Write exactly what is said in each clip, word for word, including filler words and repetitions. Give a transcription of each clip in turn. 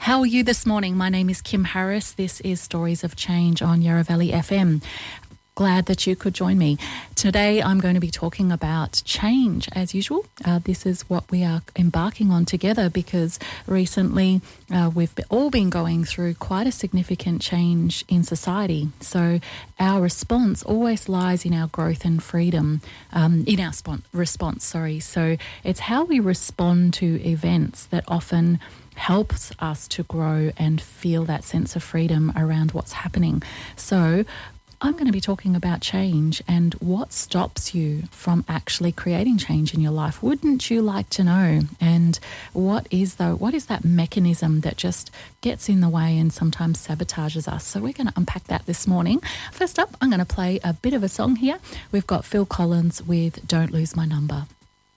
How are you this morning? My name is Kim Harris. This is Stories of Change on Yarra Valley F M. Glad that you could join me. Today I'm going to be talking about change as usual. Uh, this is what we are embarking on together because recently uh, we've all been going through quite a significant change in society. So our response always lies in our growth and freedom, um, in our spon- response, sorry. So it's how we respond to events that often helps us to grow and feel that sense of freedom around what's happening. So I'm going to be talking about change and what stops you from actually creating change in your life. Wouldn't you like to know? And what is the what is that mechanism that just gets in the way and sometimes sabotages us? So we're going to unpack that this morning. First up, I'm going to play a bit of a song here. We've got Phil Collins with Don't Lose My Number.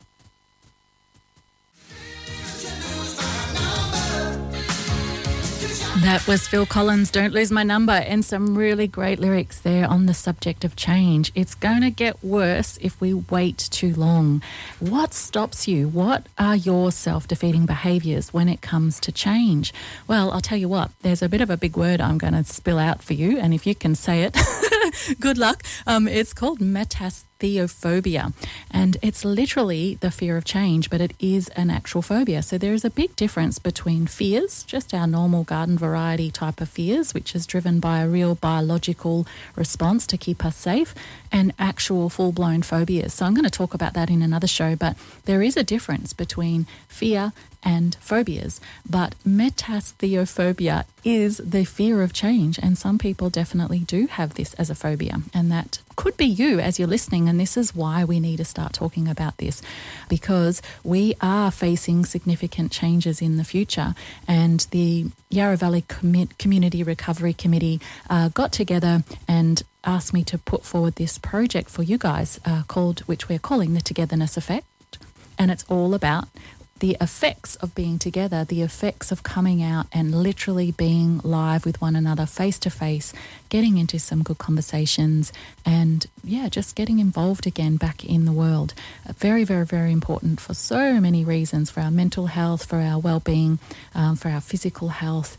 That was Phil Collins, Don't Lose My Number, and some really great lyrics there on the subject of change. It's going to get worse if we wait too long. What stops you? What are your self-defeating behaviours when it comes to change? Well, I'll tell you what, there's a bit of a big word I'm going to spill out for you, and if you can say it, good luck. Um, it's called metastheophobia, and it's literally the fear of change, but it is an actual phobia. So there is a big difference between fears, just our normal garden variety type of fears, which is driven by a real biological response to keep us safe, and actual full-blown phobias. So I'm going to talk about that in another show, but there is a difference between fear and phobias. But metastheophobia is the fear of change, and some people definitely do have this as a phobia, and that could be you as you're listening, and this is why we need to start talking about this, because we are facing significant changes in the future, and the Yarra Valley Com- Community Recovery Committee uh, got together and asked me to put forward this project for you guys uh, called, which we're calling the Togetherness Effect, and it's all about the effects of being together, the effects of coming out and literally being live with one another face to face, getting into some good conversations and, yeah, just getting involved again back in the world. Very, very, very important for so many reasons, for our mental health, for our well-being, um, for our physical health,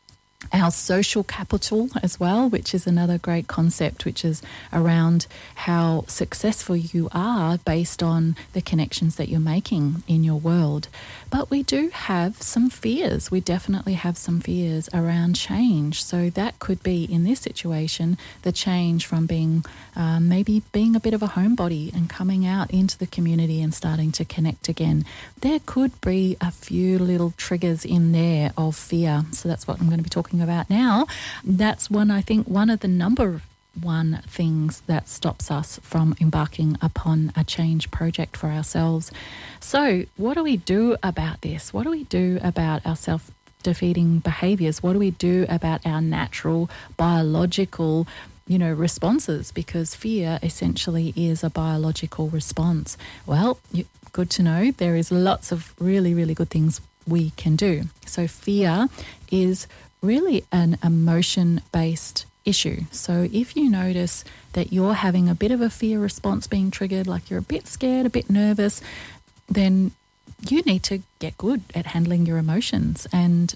our social capital as well, which is another great concept, which is around how successful you are based on the connections that you're making in your world. But we do have some fears. We definitely have some fears around change. So that could be, in this situation, the change from being um, maybe being a bit of a homebody and coming out into the community and starting to connect again. There could be a few little triggers in there of fear. So that's what I'm going to be talking about now. That's one, I think, one of the number one things that stops us from embarking upon a change project for ourselves. So what do we do about this? What do we do about our self-defeating behaviours? What do we do about our natural biological, you know, responses? Because fear essentially is a biological response. Well, you, good to know there is lots of really, really good things we can do. So fear is really an emotion-based issue. So if you notice that you're having a bit of a fear response being triggered, like you're a bit scared, a bit nervous, then you need to get good at handling your emotions. And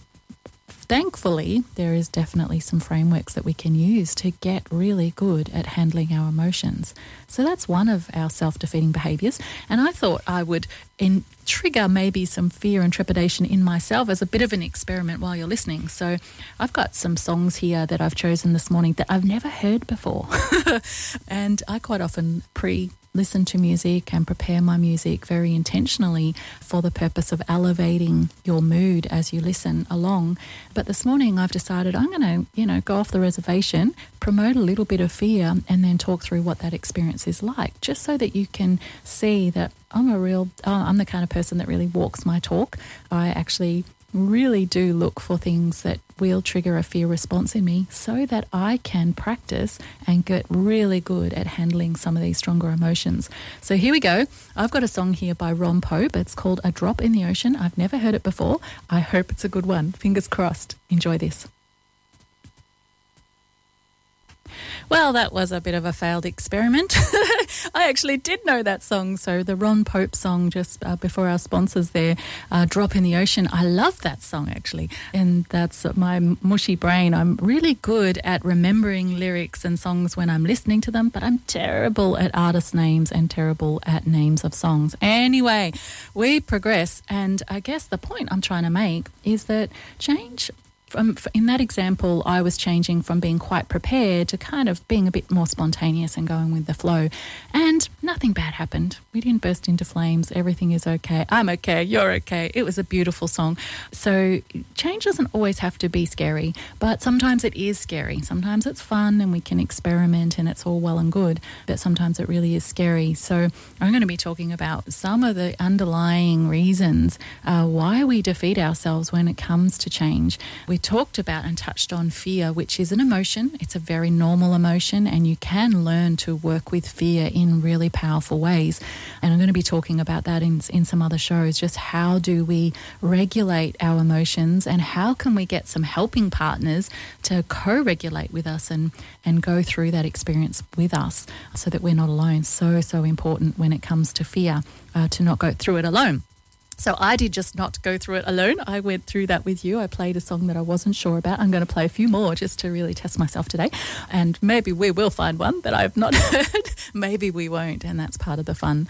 thankfully, there is definitely some frameworks that we can use to get really good at handling our emotions. So that's one of our self-defeating behaviours. And I thought I would in, trigger maybe some fear and trepidation in myself as a bit of an experiment while you're listening. So I've got some songs here that I've chosen this morning that I've never heard before. And I quite often pre- listen to music and prepare my music very intentionally for the purpose of elevating your mood as you listen along. But this morning I've decided I'm going to, you know, go off the reservation, promote a little bit of fear, and then talk through what that experience is like, just so that you can see that I'm a real, oh, I'm the kind of person that really walks my talk. I actually really do look for things that will trigger a fear response in me so that I can practice and get really good at handling some of these stronger emotions. So here we go. I've got a song here by Ron Pope. It's called A Drop in the Ocean. I've never heard it before. I hope it's a good one. Fingers crossed. Enjoy this. Well, that was a bit of a failed experiment. I actually did know that song. So the Ron Pope song just uh, before our sponsors there, uh, Drop in the Ocean. I love that song actually. And that's my mushy brain. I'm really good at remembering lyrics and songs when I'm listening to them, but I'm terrible at artist names and terrible at names of songs. Anyway, we progress. And I guess the point I'm trying to make is that change... From, in that example, I was changing from being quite prepared to kind of being a bit more spontaneous and going with the flow. And nothing bad happened. We didn't burst into flames. Everything is okay. I'm okay. You're okay. It was a beautiful song. So change doesn't always have to be scary, but sometimes it is scary. Sometimes it's fun and we can experiment and it's all well and good, but sometimes it really is scary. So I'm going to be talking about some of the underlying reasons uh, why we defeat ourselves when it comes to change. We talked about and touched on fear, which is an emotion. It's a very normal emotion, and you can learn to work with fear in really powerful ways. And I'm going to be talking about that in, in some other shows, just how do we regulate our emotions and how can we get some helping partners to co-regulate with us and, and go through that experience with us so that we're not alone. So, so important when it comes to fear, uh, to not go through it alone. So I did just not go through it alone. I went through that with you. I played a song that I wasn't sure about. I'm going to play a few more just to really test myself today. And maybe we will find one that I've not heard. Maybe we won't, and that's part of the fun.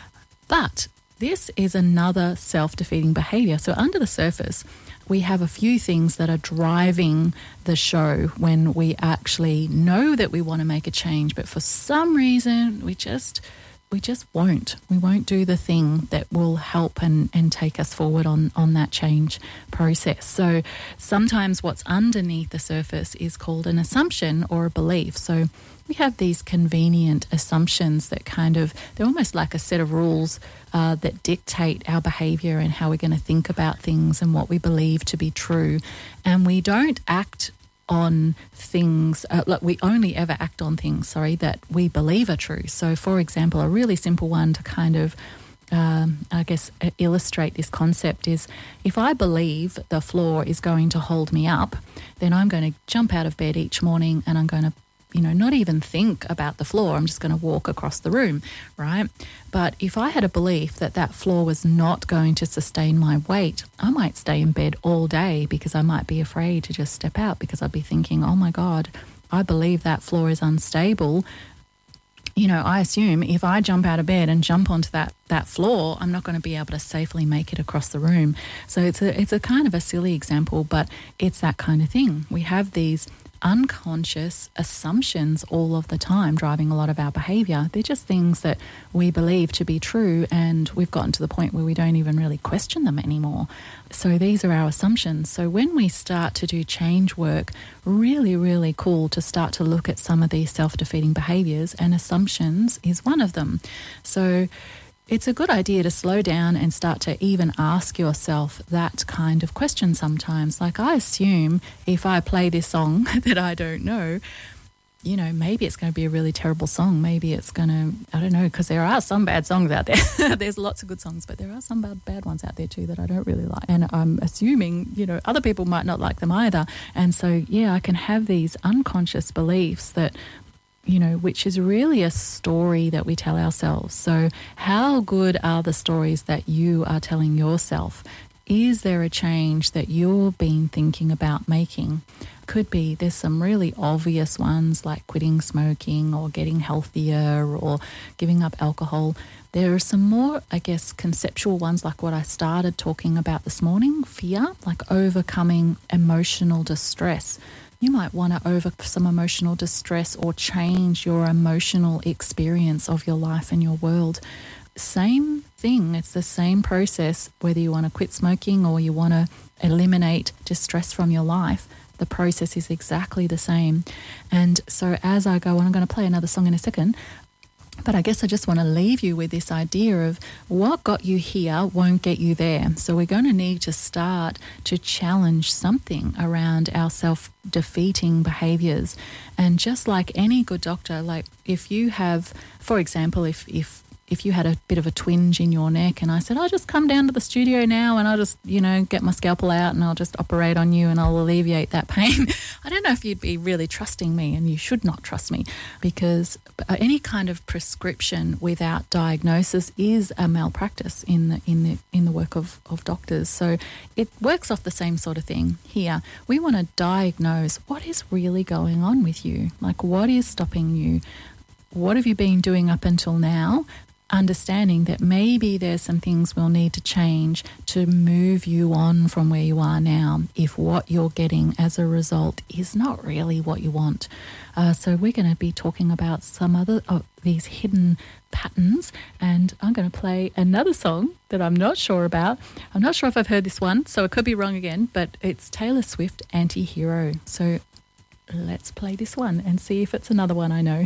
But this is another self-defeating behaviour. So under the surface, we have a few things that are driving the show when we actually know that we want to make a change, but for some reason we just... We just won't. We won't do the thing that will help and, and take us forward on, on that change process. So sometimes what's underneath the surface is called an assumption or a belief. So we have these convenient assumptions that kind of, they're almost like a set of rules uh, that dictate our behaviour and how we're going to think about things and what we believe to be true. And we don't act on things, uh, like we only ever act on things, sorry, that we believe are true. So, for example, a really simple one to kind of, um, I guess, illustrate this concept is if I believe the floor is going to hold me up, then I'm going to jump out of bed each morning and I'm going to, you know, not even think about the floor. I'm just going to walk across the room, right? But if I had a belief that that floor was not going to sustain my weight, I might stay in bed all day because I might be afraid to just step out because I'd be thinking, oh my God, I believe that floor is unstable. You know, I assume if I jump out of bed and jump onto that, that floor, I'm not going to be able to safely make it across the room. So it's a, it's a kind of a silly example, but it's that kind of thing. We have these unconscious assumptions all of the time driving a lot of our behaviour. They're just things that we believe to be true, and we've gotten to the point where we don't even really question them anymore. So these are our assumptions. So when we start to do change work, really, really cool to start to look at some of these self-defeating behaviours, and assumptions is one of them. So it's a good idea to slow down and start to even ask yourself that kind of question sometimes. Like, I assume if I play this song that I don't know, you know, maybe it's going to be a really terrible song. Maybe it's going to, I don't know, because there are some bad songs out there. There's lots of good songs, but there are some bad, bad ones out there too that I don't really like. And I'm assuming, you know, other people might not like them either. And so, yeah, I can have these unconscious beliefs that, you know, which is really a story that we tell ourselves. So how good are the stories that you are telling yourself? Is there a change that you've been thinking about making? Could be there's some really obvious ones like quitting smoking or getting healthier or giving up alcohol. There are some more, I guess, conceptual ones like what I started talking about this morning, fear, like overcoming emotional distress. You might want to overcome some emotional distress or change your emotional experience of your life and your world. Same thing. It's the same process, whether you want to quit smoking or you want to eliminate distress from your life. The process is exactly the same. And so as I go on, I'm going to play another song in a second. But I guess I just want to leave you with this idea of what got you here won't get you there. So we're going to need to start to challenge something around our self-defeating behaviours. And just like any good doctor, like if you have, for example, if if if you had a bit of a twinge in your neck and I said, I'll just come down to the studio now and I'll just, you know, get my scalpel out and I'll just operate on you and I'll alleviate that pain. I don't know if you'd be really trusting me, and you should not trust me, because any kind of prescription without diagnosis is a malpractice in the in the in the work of, of doctors. So it works off the same sort of thing here. We want to diagnose what is really going on with you. Like, what is stopping you? What have you been doing up until now? Understanding that maybe there's some things we'll need to change to move you on from where you are now if what you're getting as a result is not really what you want. Uh, so we're going to be talking about some other of these hidden patterns, and I'm going to play another song that I'm not sure about. I'm not sure if I've heard this one, so I could be wrong again, but it's Taylor Swift, Anti-Hero. So let's play this one and see if it's another one I know.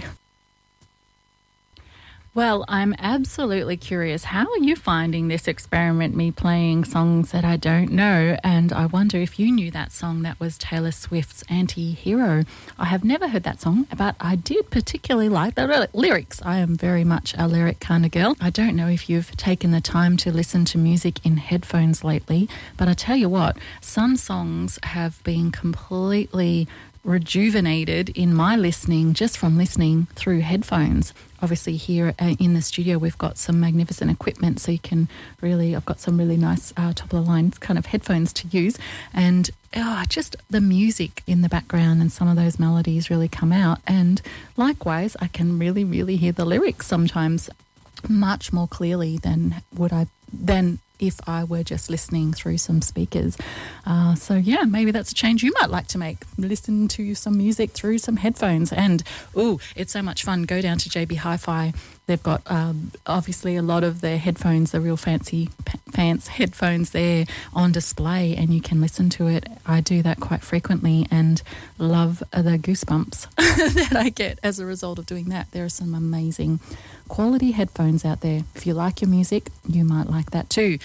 Well, I'm absolutely curious. How are you finding this experiment, me playing songs that I don't know? And I wonder if you knew that song that was Taylor Swift's Anti-Hero. I have never heard that song, but I did particularly like the lyrics. I am very much a lyric kind of girl. I don't know if you've taken the time to listen to music in headphones lately, but I tell you what, some songs have been completely rejuvenated in my listening just from listening through headphones. Obviously here uh, in the studio we've got some magnificent equipment, so you can really, I've got some really nice uh, top of the line kind of headphones to use, and oh, just the music in the background and some of those melodies really come out, and likewise I can really really hear the lyrics sometimes much more clearly than would I than if I were just listening through some speakers. Uh, so yeah, maybe that's a change you might like to make. Listen to some music through some headphones. And ooh, it's so much fun. Go down to J B Hi-Fi. They've got um, obviously a lot of their headphones, the real fancy pants headphones there on display, and you can listen to it. I do that quite frequently and love the goosebumps that I get as a result of doing that. There are some amazing quality headphones out there. If you like your music, you might like that too.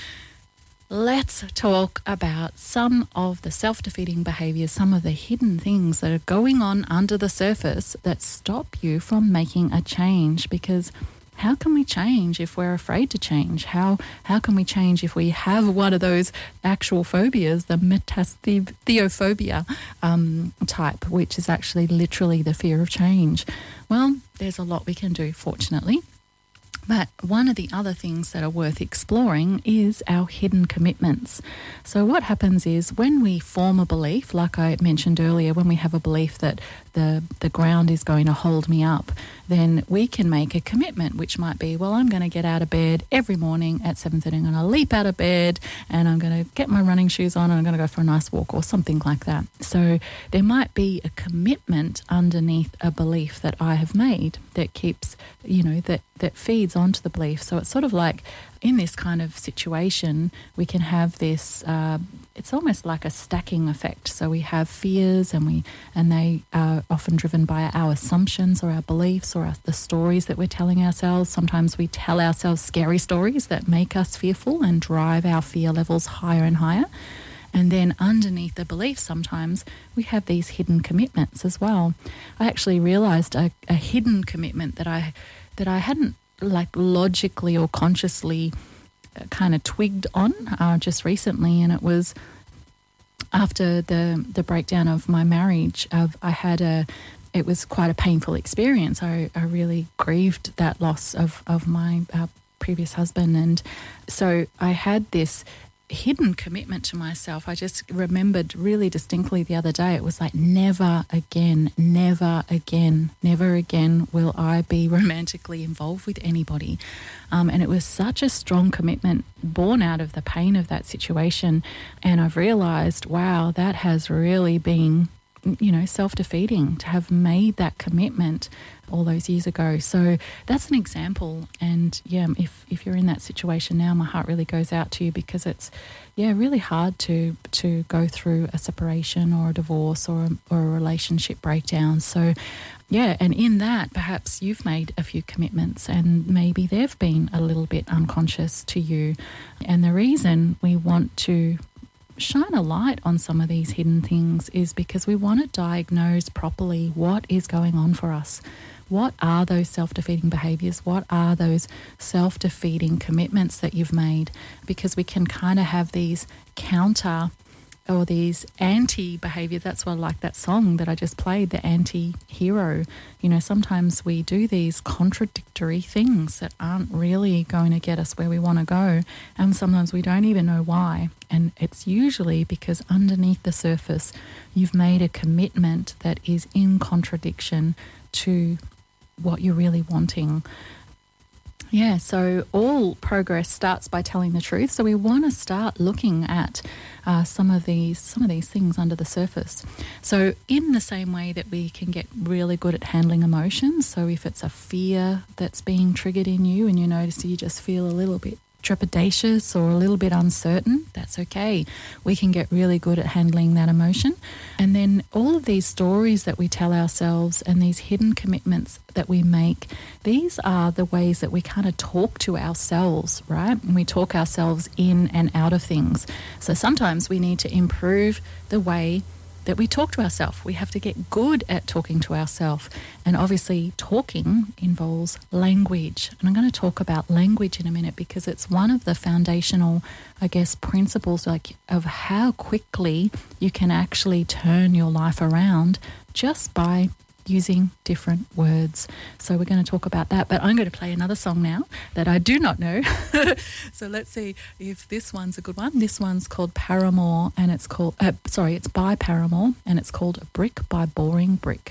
Let's talk about some of the self-defeating behaviours, some of the hidden things that are going on under the surface that stop you from making a change. Because how can we change if we're afraid to change? How how can we change if we have one of those actual phobias, the metastheophobia um, type, which is actually literally the fear of change? Well, there's a lot we can do, fortunately. But one of the other things that are worth exploring is our hidden commitments. So what happens is when we form a belief, like I mentioned earlier, when we have a belief that the, the ground is going to hold me up, then we can make a commitment, which might be, well, I'm going to get out of bed every morning at seven thirty. I'm going to leap out of bed and I'm going to get my running shoes on and I'm going to go for a nice walk or something like that. So there might be a commitment underneath a belief that I have made that keeps, you know, that, that feeds onto the belief. So it's sort of like in this kind of situation, we can have this, uh, it's almost like a stacking effect. So we have fears and we and they are often driven by our assumptions or our beliefs or our, the stories that we're telling ourselves. Sometimes we tell ourselves scary stories that make us fearful and drive our fear levels higher and higher. And then underneath the belief, sometimes we have these hidden commitments as well. I actually realised a, a hidden commitment that I that I hadn't like logically or consciously kind of twigged on uh, just recently, and it was after the the breakdown of my marriage. Uh, I had a it was quite a painful experience. I, I really grieved that loss of of my uh, previous husband, and so I had this hidden commitment to myself. I just remembered really distinctly the other day, it was like, never again, never again, never again will I be romantically involved with anybody. Um, and it was such a strong commitment born out of the pain of that situation. And I've realised, wow, that has really been, you know, self-defeating to have made that commitment all those years ago. So that's an example. And yeah, if if you're in that situation now, my heart really goes out to you, because it's, yeah, really hard to to go through a separation or a divorce or a, or a relationship breakdown. So yeah, and in that, perhaps you've made a few commitments and maybe they've been a little bit unconscious to you. And the reason we want to shine a light on some of these hidden things is because we want to diagnose properly what is going on for us. what are those self-defeating behaviors? What are those self-defeating commitments that you've made? Because we can kind of have these counter or these anti-behavior. That's why I like that song that I just played, the anti-hero. You know, sometimes we do these contradictory things that aren't really going to get us where we want to go, and sometimes we don't even know why. And it's usually because underneath the surface, you've made a commitment that is in contradiction to what you're really wanting. Yeah, so all progress starts by telling the truth. So we want to start looking at uh, some of these some of these things under the surface. So in the same way that we can get really good at handling emotions, so if it's a fear that's being triggered in you and you notice you just feel a little bit trepidatious or a little bit uncertain, that's okay. We can get really good at handling that emotion. And then all of these stories that we tell ourselves and these hidden commitments that we make, these are the ways that we kind of talk to ourselves, right? And we talk ourselves in and out of things. So sometimes we need to improve the way that we talk to ourselves. We have to get good at talking to ourselves. And obviously talking involves language. And I'm going to talk about language in a minute because it's one of the foundational, I guess, principles like of how quickly you can actually turn your life around just by using different words. So we're going to talk about that, but I'm going to play another song now that I do not know. So let's see if this one's a good one. This one's called Paramore and it's called, uh, sorry, it's by Paramore and it's called Brick by Boring Brick.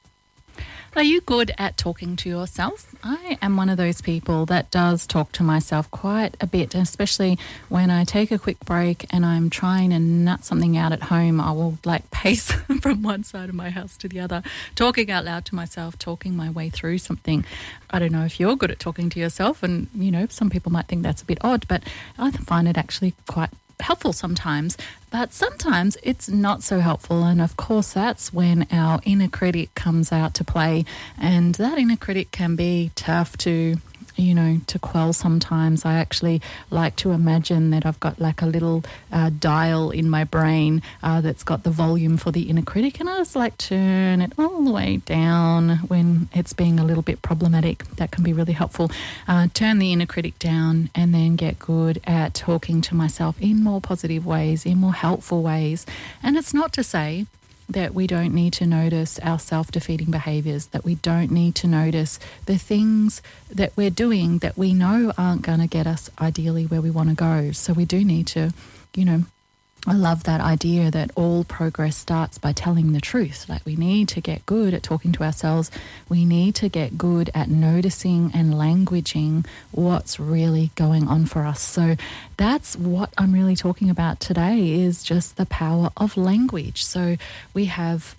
Are you good at talking to yourself? I am one of those people that does talk to myself quite a bit, especially when I take a quick break and I'm trying to nut something out at home. I will like pace from one side of my house to the other, talking out loud to myself, talking my way through something. I don't know if you're good at talking to yourself, and, you know, some people might think that's a bit odd, but I find it actually quite helpful sometimes, but sometimes it's not so helpful. And of course, that's when our inner critic comes out to play, and that inner critic can be tough to, you know, to quell sometimes. I actually like to imagine that I've got like a little uh, dial in my brain uh, that's got the volume for the inner critic, and I just like turn it all the way down when it's being a little bit problematic. That can be really helpful. Uh, turn the inner critic down and then get good at talking to myself in more positive ways, in more helpful ways. And it's not to say that we don't need to notice our self-defeating behaviours, that we don't need to notice the things that we're doing that we know aren't going to get us ideally where we want to go. So we do need to, you know, I love that idea that all progress starts by telling the truth. Like we need to get good at talking to ourselves. We need to get good at noticing and languaging what's really going on for us. So that's what I'm really talking about today, is just the power of language. So we have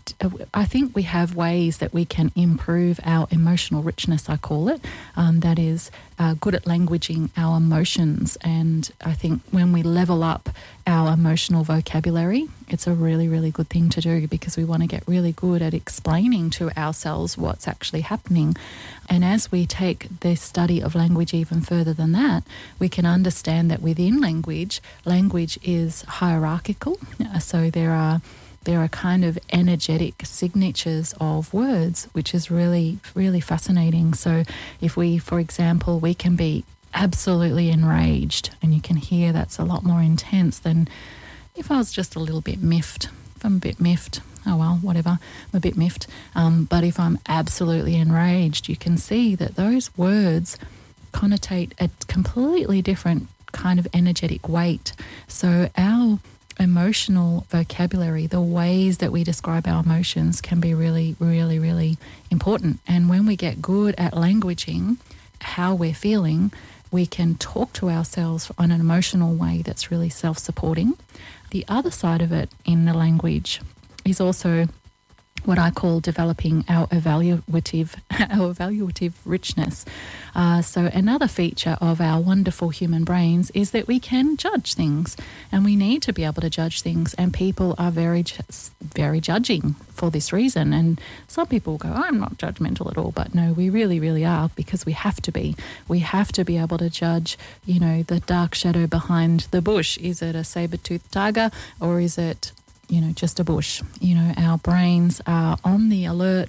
I think we have ways that we can improve our emotional richness, I call it. Um, that is uh, good at languaging our emotions. And I think when we level up our emotional vocabulary, it's a really, really good thing to do, because we want to get really good at explaining to ourselves what's actually happening. And as we take the study of language even further than that, we can understand that within language, language is hierarchical. So there are There are kind of energetic signatures of words, which is really, really fascinating. So if we, for example, we can be absolutely enraged, and you can hear that's a lot more intense than if I was just a little bit miffed. If I'm a bit miffed, oh well, whatever, I'm a bit miffed. Um, but if I'm absolutely enraged, you can see that those words connotate a completely different kind of energetic weight. So our emotional vocabulary, the ways that we describe our emotions, can be really, really, really important. And when we get good at languaging how we're feeling, we can talk to ourselves in an emotional way that's really self-supporting. The other side of it in the language is also what I call developing our evaluative, our evaluative richness. Uh, so another feature of our wonderful human brains is that we can judge things, and we need to be able to judge things. And people are very, very judging for this reason. And some people go, I'm not judgmental at all, but no, we really, really are, because we have to be. We have to be able to judge, you know, the dark shadow behind the bush. Is it a saber-toothed tiger, or is it, you know, just a bush? You know, our brains are on the alert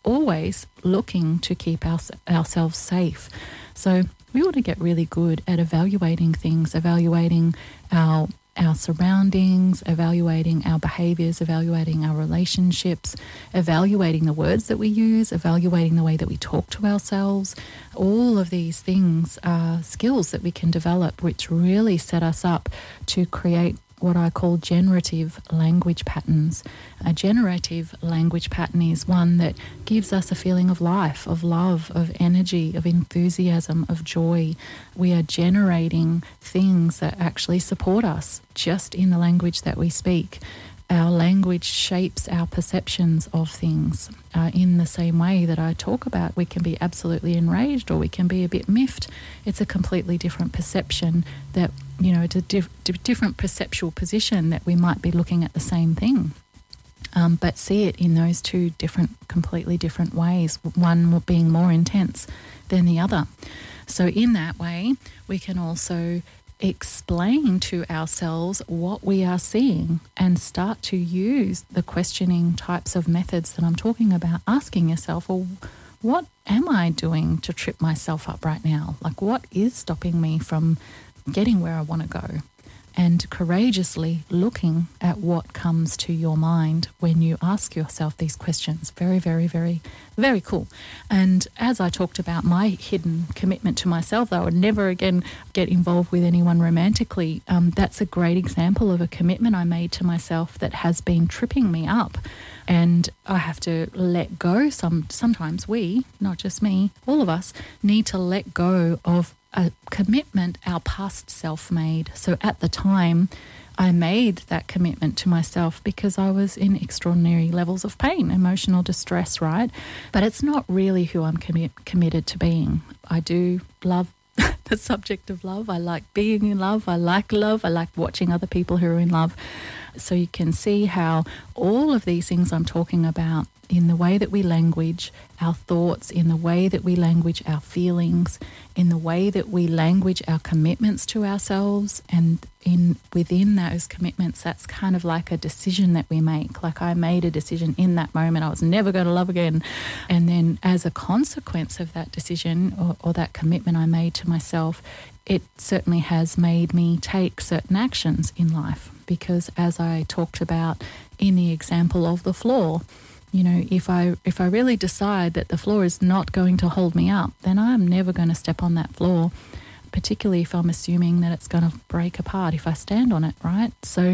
always looking to keep our, ourselves safe. So we ought to get really good at evaluating things, evaluating our our surroundings, evaluating our behaviours, evaluating our relationships, evaluating the words that we use, evaluating the way that we talk to ourselves. All of these things are skills that we can develop which really set us up to create what I call generative language patterns. A generative language pattern is one that gives us a feeling of life, of love, of energy, of enthusiasm, of joy. We are generating things that actually support us just in the language that we speak. Our language shapes our perceptions of things uh, in the same way that I talk about. We can be absolutely enraged or we can be a bit miffed. It's a completely different perception that, you know, it's a diff- different perceptual position that we might be looking at the same thing. Um, but see it in those two different, completely different ways, one being more intense than the other. So in that way, we can also explain to ourselves what we are seeing and start to use the questioning types of methods that I'm talking about, asking yourself, well, what am I doing to trip myself up right now? Like, what is stopping me from getting where I want to go? And courageously looking at what comes to your mind when you ask yourself these questions. Very, very, very, very cool. And as I talked about my hidden commitment to myself, that I would never again get involved with anyone romantically, um, that's a great example of a commitment I made to myself that has been tripping me up. And I have to let go. Some Sometimes we, not just me, all of us, need to let go of a commitment our past self made. So at the time, I made that commitment to myself because I was in extraordinary levels of pain, emotional distress, right? But it's not really who I'm commi- committed to being. I do love the subject of love. I like being in love. I like love. I like watching other people who are in love. So you can see how all of these things I'm talking about, in the way that we language our thoughts, in the way that we language our feelings, in the way that we language our commitments to ourselves, and in within those commitments, that's kind of like a decision that we make. Like I made a decision in that moment, I was never going to love again. And then as a consequence of that decision or, or that commitment I made to myself, it certainly has made me take certain actions in life. Because as I talked about in the example of the floor, you know, if I if I really decide that the floor is not going to hold me up, then I'm never going to step on that floor, particularly if I'm assuming that it's going to break apart if I stand on it, right? So,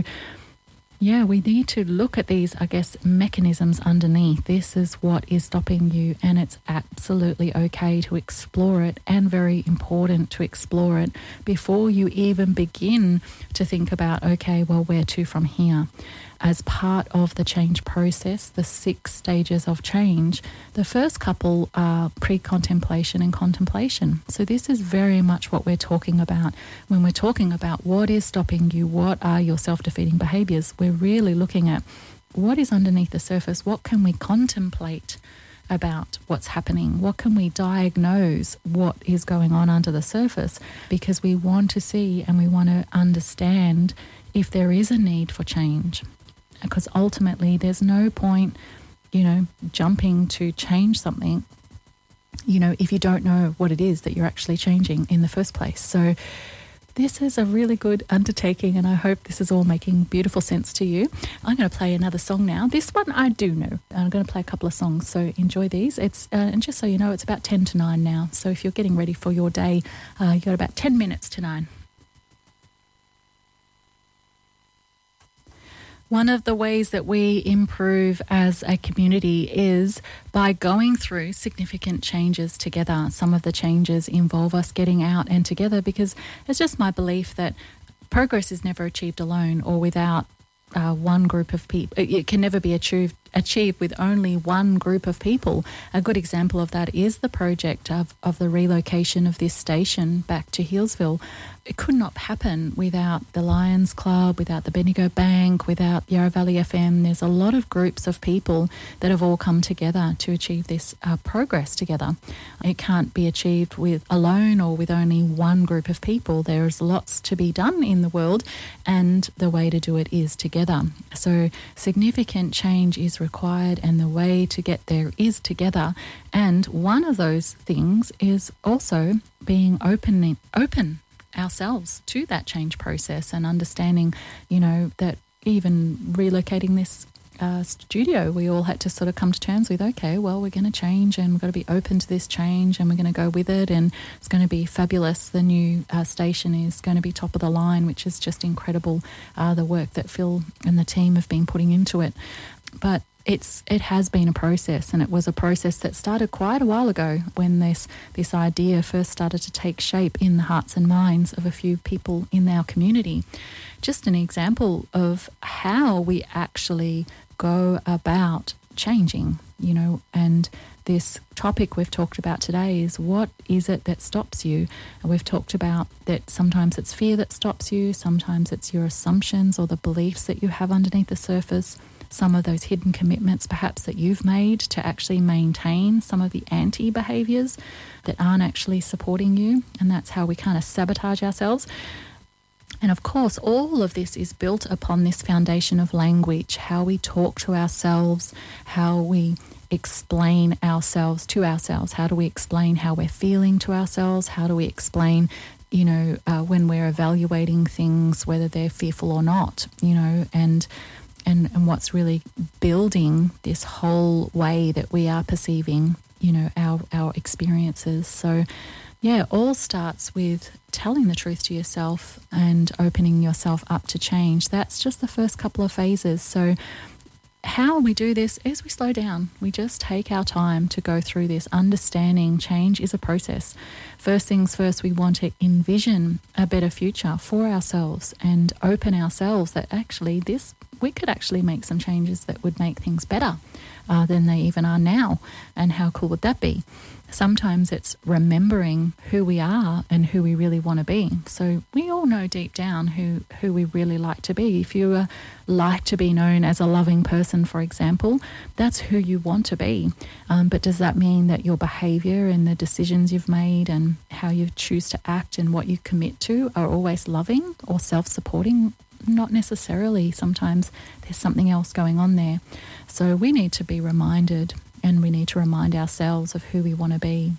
yeah, we need to look at these, I guess, mechanisms underneath. This is what is stopping you, and it's absolutely okay to explore it and very important to explore it before you even begin to think about, okay, well, where to from here? As part of the change process, the six stages of change, the first couple are pre-contemplation and contemplation. So this is very much what we're talking about. When we're talking about what is stopping you, what are your self-defeating behaviours, we're really looking at what is underneath the surface, what can we contemplate about what's happening, what can we diagnose what is going on under the surface, because we want to see and we want to understand if there is a need for change. Because ultimately there's no point, you know, jumping to change something, you know, if you don't know what it is that you're actually changing in the first place. So this is a really good undertaking, and I hope this is all making beautiful sense to you. I'm going to play another song now. This one I do know. I'm going to play a couple of songs, so enjoy these. It's uh, and just so you know, it's about ten to nine now. So if you're getting ready for your day, uh, you've got about ten minutes to nine. One of the ways that we improve as a community is by going through significant changes together. Some of the changes involve us getting out and together, because it's just my belief that progress is never achieved alone or without uh, one group of people. It can never be achieved achieved with only one group of people. A good example of that is the project of, of the relocation of this station back to Healesville. It could not happen without the Lions Club, without the Bendigo Bank, without Yarra Valley F M. There's a lot of groups of people that have all come together to achieve this uh, progress together. It can't be achieved with alone or with only one group of people. There's lots to be done in the world, and the way to do it is together. So significant change is is required, and the way to get there is together. And one of those things is also being open, open ourselves to that change process, and understanding, you know, that even relocating this uh, studio, we all had to sort of come to terms with, okay, well, we're going to change, and we've got to be open to this change, and we're going to go with it, and it's going to be fabulous. The new uh, station is going to be top of the line, which is just incredible, uh, the work that Phil and the team have been putting into it. But It's it has been a process, and it was a process that started quite a while ago when this this idea first started to take shape in the hearts and minds of a few people in our community. Just an example of how we actually go about changing, you know, and this topic we've talked about today is, what is it that stops you? And we've talked about that sometimes it's fear that stops you, sometimes it's your assumptions or the beliefs that you have underneath the surface, some of those hidden commitments perhaps that you've made to actually maintain some of the anti-behaviours that aren't actually supporting you, and that's how we kind of sabotage ourselves. And of course, all of this is built upon this foundation of language, how we talk to ourselves, how we explain ourselves to ourselves. How do we explain how we're feeling to ourselves? How do we explain, you know, uh, when we're evaluating things, whether they're fearful or not, you know, and and and what's really building this whole way that we are perceiving, you know, our our experiences. So yeah, it all starts with telling the truth to yourself and opening yourself up to change. That's just the first couple of phases. So how we do this is we slow down. We just take our time to go through this. Understanding change is a process. First things first, we want to envision a better future for ourselves and open ourselves that actually this, we could actually make some changes that would make things better uh, than they even are now. And how cool would that be? Sometimes it's remembering who we are and who we really want to be. So we all know deep down who, who we really like to be. If you uh, like to be known as a loving person, for example, that's who you want to be. Um, but does that mean that your behaviour and the decisions you've made and how you choose to act and what you commit to are always loving or self-supporting? Not necessarily. Sometimes there's something else going on there. So we need to be reminded, and we need to remind ourselves of who we want to be,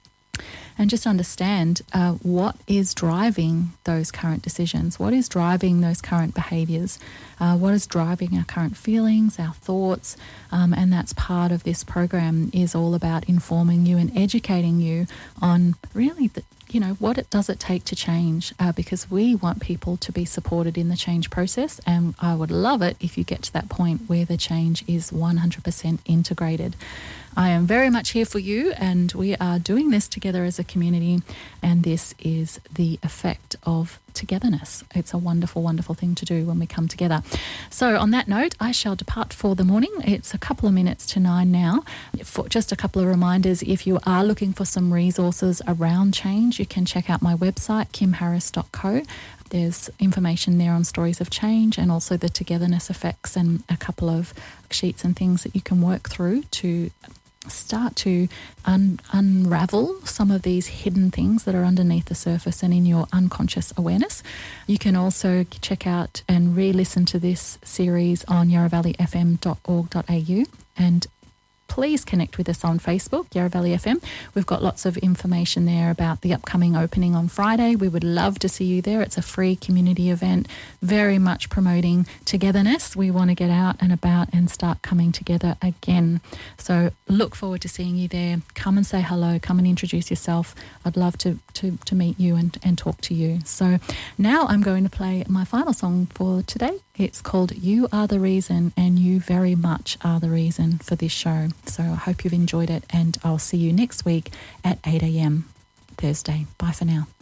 and just understand uh, what is driving those current decisions, what is driving those current behaviours, uh, what is driving our current feelings, our thoughts, um, and that's part of this program, is all about informing you and educating you on really the, you know, what it does it take to change, uh, because we want people to be supported in the change process, and I would love it if you get to that point where the change is one hundred percent integrated. I am very much here for you, and we are doing this together as a community, and this is the effect of togetherness. It's a wonderful, wonderful thing to do when we come together. So on that note, I shall depart for the morning. It's a couple of minutes to nine now. For just a couple of reminders, if you are looking for some resources around change, you can check out my website, kim harris dot co. There's information there on stories of change and also the togetherness effects, and a couple of sheets and things that you can work through to start to un- unravel some of these hidden things that are underneath the surface and in your unconscious awareness. You can also check out and re-listen to this series on yarra valley f m dot org dot a u, and please connect with us on Facebook, Yarra Valley F M. We've got lots of information there about the upcoming opening on Friday. We would love to see you there. It's a free community event, very much promoting togetherness. We want to get out and about and start coming together again. So look forward to seeing you there. Come and say hello. Come and introduce yourself. I'd love to, to, to meet you and, and talk to you. So now I'm going to play my final song for today. It's called You Are the Reason, and you very much are the reason for this show. So I hope you've enjoyed it, and I'll see you next week at eight a.m. Thursday. Bye for now.